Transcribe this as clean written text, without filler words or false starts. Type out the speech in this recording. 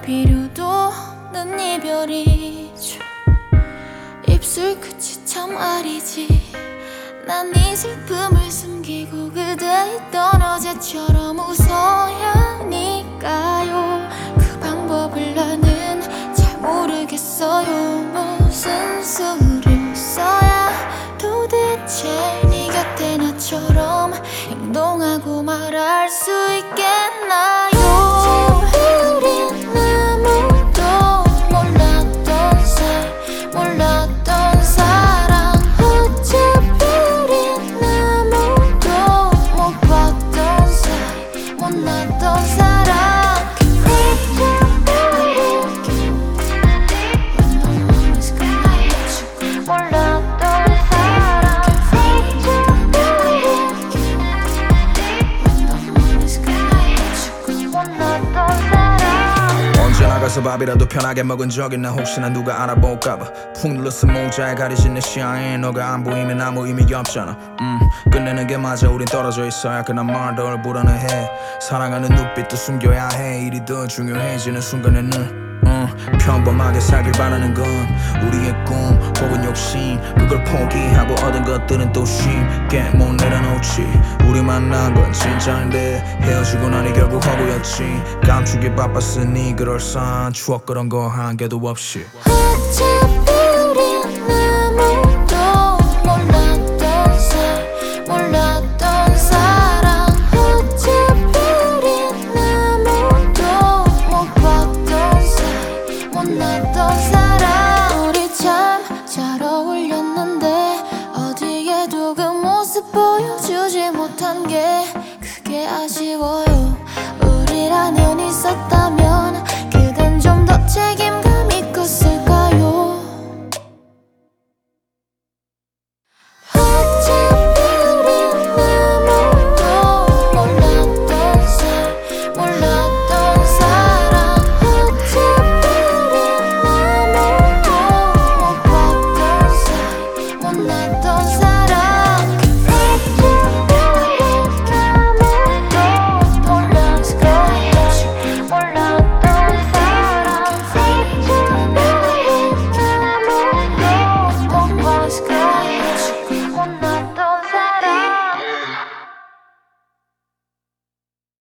필요도 없는 이별이죠. 입술 끝이 참 아리지. 난 이 슬픔을 숨기고 그대 있던 어제처럼 웃어야 하니까요. 그 방법을 나는 잘 모르겠어요. 무슨 수를 써야 도대체 네 곁에 나처럼 행동하고 말할 수 있겠나요? 우린 아무도 몰랐던 사이, 몰랐던 사랑. 어차피 우린 아무도 못 봤던 사이, 못났던 사랑. 언제 나가서 밥이라도 편하게 먹은 적 있나. 혹시나 누가 알아볼까봐 푹 눌러서 모자에 가려진 내 시야에 너가 안 보이면 아무 의미 없잖아. 끝내는 게 맞아. 우린 떨어져 있어야 그난 말덜 불안해. 사랑하는 눈빛도 숨겨야 해. 일이 더 중요해지는 순간에는 평범하게 살길 바라는 건 우리의 꿈 혹은 욕심. 그걸 포기하고 얻은 것들은 또 쉽게 못 내려놓지. 우리 만난 건 진짜인데 헤어지고 나니 결국 허구였지. 감추기 바빴으니 그럴싸한 추억 그런 거 한 개도 없이. 어차피 우린 아무도 몰랐던 사이, 몰랐던 사랑. 어차피 우린 아무도 못 봤던 사이, 못났던 사랑. 우리 참 잘 어울렸는데 어디에도 그 모습 보여주지 못한 게 그게 아쉬워요. 우리라는 있었다면